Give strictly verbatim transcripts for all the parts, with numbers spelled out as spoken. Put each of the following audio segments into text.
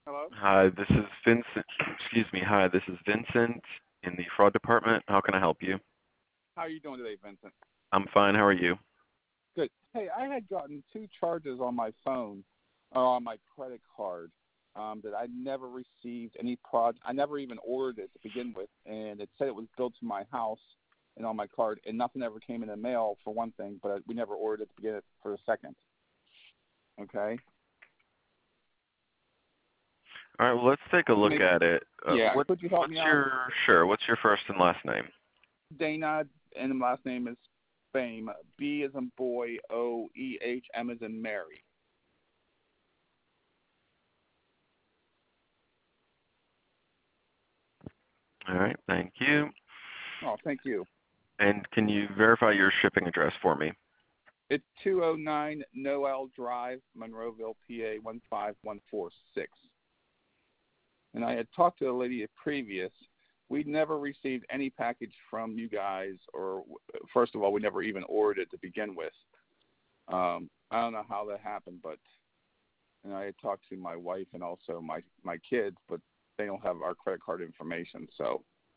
Hello? Hi, this is Vincent. Excuse me. Hi, this is Vincent in the fraud department. How can I help you? How are you doing today, Vincent? I'm fine. How are you? Good. Hey, I had gotten two charges on my phone or on my credit card um, that I never received any prod. I never even ordered it to begin with, and it said it was billed to my house and on my card, and nothing ever came in the mail for one thing, but we never ordered it to begin with for the second. Okay. All right. Well, let's take a look Maybe, at it. Uh, yeah. what Could you help What's me out? your sure? What's your first and last name? Dana, and the last name is Fame. B as in boy, O E H M as in Mary. All right. Thank you. Oh, thank you. And can you verify your shipping address for me? It's two oh nine Noel Drive, Monroeville, P A one five one four six. And I had talked to the lady previous. We never received any package from you guys, or first of all, we never even ordered it to begin with. Um, I don't know how that happened, but and I had talked to my wife and also my my kids, but they don't have our credit card information. So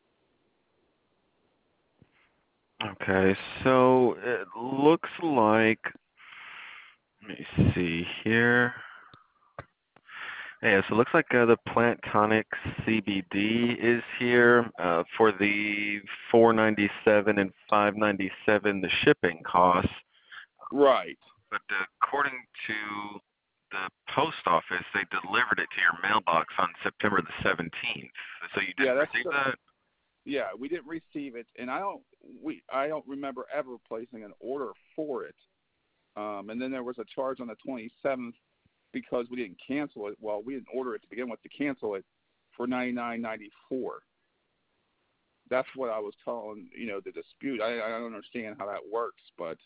Okay. So it looks like. Let me see here. Yeah, so it looks like uh, the Plant Tonic C B D is here uh, for the four ninety-seven and five ninety-seven the shipping costs. right, But uh, according to the post office, they delivered it to your mailbox on September the seventeenth. So you yeah, didn't that's receive the, that? yeah, we didn't receive it, and I don't we I don't remember ever placing an order for it. Um, and then there was a charge on the twenty-seventh because we didn't cancel it. Well, we didn't order it to begin with to cancel it for ninety-nine ninety-four. That's what I was calling, you know, the dispute. I, I don't understand how that works, but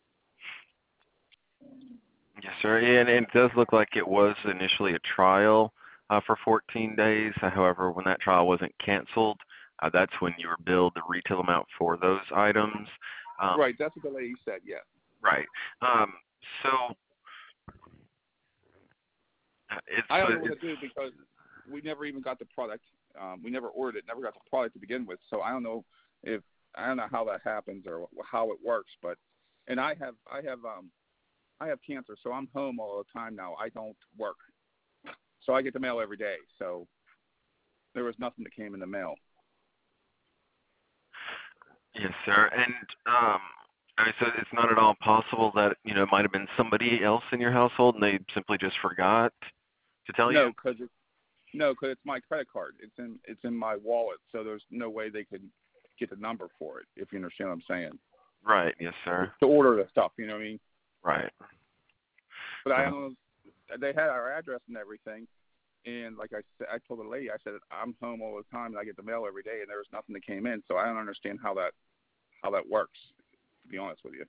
Yes, sir. And it does look like it was initially a trial uh, for fourteen days. However, when that trial wasn't canceled, uh, that's when you were billed the retail amount for those items. Um, right, that's what the lady said. Yes, right. Um, so uh, it's I so don't know what to it's do because we never even got the product. Um, we never ordered it, never got the product to begin with. So I don't know if I don't know how that happens or how it works. But and I have I have um I have cancer, so I'm home all the time now. I don't work, so I get the mail every day. So there was nothing that came in the mail. yes, sir. And um, I mean, so it's not at all possible that you know it might have been somebody else in your household and they simply just forgot to tell you. No, because it's no, because it's my credit card. It's in it's in my wallet, so there's no way they could get the number for it. If you understand what I'm saying, Right. Yes, to, sir. to order the stuff, you know what I mean. Right. But I Uh, don't know. They had our address and everything, and like I said, I told the lady, I said I'm home all the time and I get the mail every day, and there was nothing that came in. So I don't understand how that how that works. To be honest with you.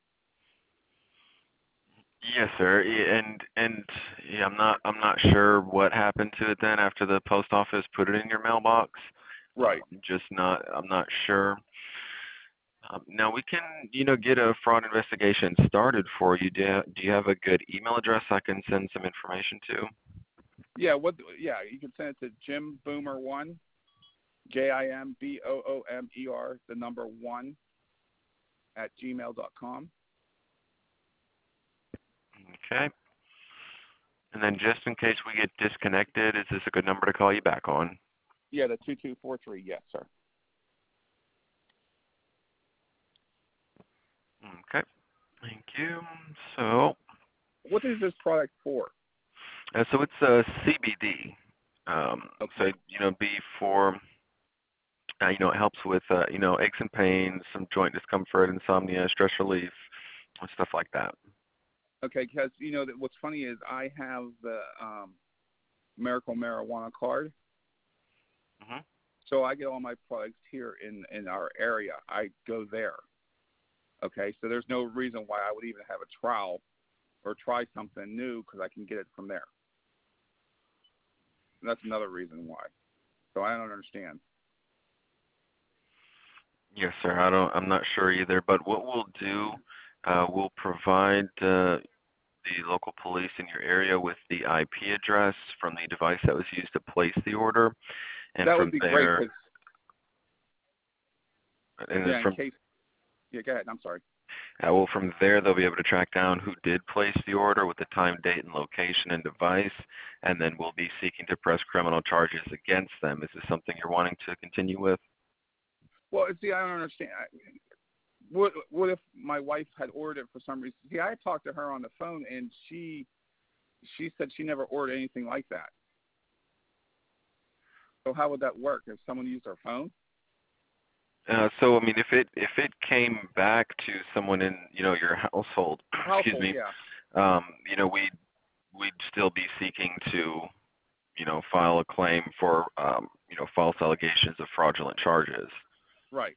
Yes, sir. Y- And and yeah, I'm not I'm not sure what happened to it then after the post office put it in your mailbox. Right. Um, just not I'm not sure. Um, now we can you know get a fraud investigation started for you. Do you, do you have a good email address I can send some information to? Yeah. What? Yeah. You can send it to Jim Boomer one, J I M B O O M E R, the number one at gmail dot com. Okay. And then just in case we get disconnected, is this a good number to call you back on? Yeah, the two two four three. Yes, sir. Okay. Thank you. So What is this product for? uh, so it's a C B D. Um, so Okay. you know, B for Uh, you know, it helps with uh, you know aches and pains, some joint discomfort, insomnia, stress relief, and stuff like that. Okay, because you know that what's funny is I have the um, Miracle Marijuana card, Hmm. so I get all my products here in in our area. I go there. Okay, so there's no reason why I would even have a trial or try something new because I can get it from there. And that's another reason why. So I don't understand. Yes, sir. I don't. I'm not sure either. But what we'll do, uh, we'll provide. Uh, the local police in your area with the I P address from the device that was used to place the order. And That from would be great, there, 'cause and yeah, then in from case. Yeah, go ahead. I'm sorry. uh, well, from there they'll be able to track down who did place the order with the time, date, and location and device, and then we'll be seeking to press criminal charges against them. Is this something you're wanting to continue with? Well, see, I don't understand. I- What what if my wife had ordered it for some reason? See, I talked to her on the phone, and she she said she never ordered anything like that. So how would that work if someone used their phone? Uh, so, I mean, if it if it came back to someone in you know your household, excuse Household, me, yeah. um, you know we'd we'd still be seeking to you know file a claim for um, you know false allegations of fraudulent charges. Right.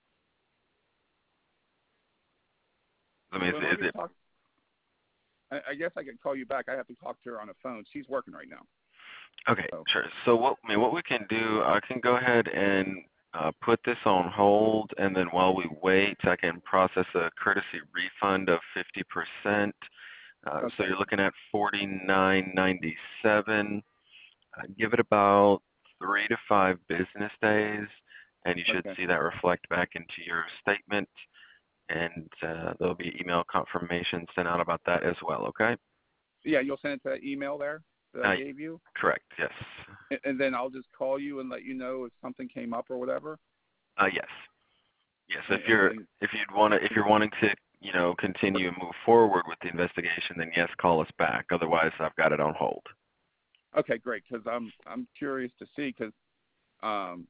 I mean, is, Well, let is me it talk. I, I guess I could call you back. I have to talk to her on the phone. She's working right now. okay? So Sure. So what I mean, what we can do, I can go ahead and uh, put this on hold, and then while we wait, I can process a courtesy refund of fifty percent. Uh, so okay. you're looking at forty-nine ninety-seven. Uh, give it about three to five business days, and you should Okay. see that reflect back into your statement. And uh, there'll be email confirmation sent out about that as well. Okay? Yeah, you'll send it to that email there that I Uh, gave you, correct. Yes. and, and then I'll just call you and let you know if something came up or whatever. Uh, yes. Yes. And, If and, you're and if you'd want to if you're wanting to you know continue and move forward with the investigation, then yes, call us back. Otherwise, I've got it on hold. okay, great. Because I'm I'm curious to see because um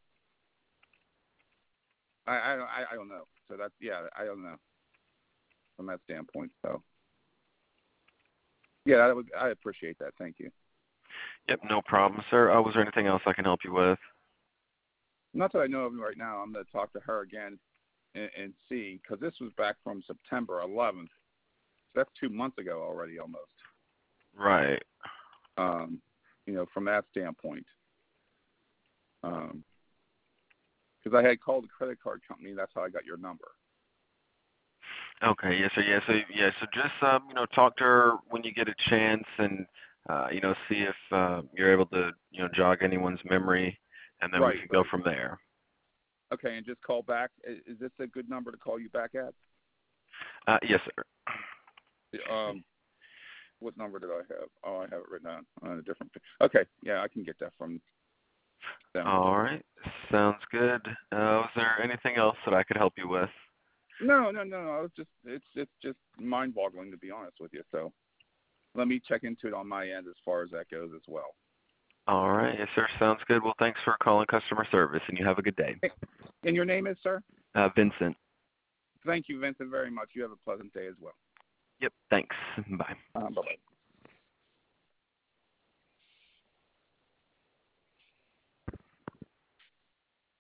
I, I I don't know. So that's yeah I don't know from that standpoint. So yeah, that would, I appreciate that. Thank you. Yep. No problem, sir. Uh, was there anything else I can help you with? Not that I know of right now. I'm going to talk to her again and, and see because this was back from September eleventh. So that's two months ago already almost. Right. Um, you know, from that standpoint. Um, because I had called the credit card company. That's how I got your number. Okay, yes, sir. Yeah, so yeah, so just um, you know, talk to her when you get a chance, and uh, you know, see if uh, you're able to you know jog anyone's memory, and then we Right, can go right. from there. Okay, and just call back. Is is this a good number to call you back at? Uh, yes, sir. Um, what number did I have? Oh, I have it written down on a different. Okay, yeah, I can get that from them. All right, sounds good. Uh, was there anything else that I could help you with? No, no, no. I was just it's it's just mind-boggling to be honest with you. So let me check into it on my end as far as that goes as well. All right, yes, sir. Sounds good. Well, thanks for calling customer service, and you have a good day. And your name is, sir? Uh, Vincent. Thank you, Vincent, very much. You have a pleasant day as well. Yep. Thanks. Bye. Um, bye bye.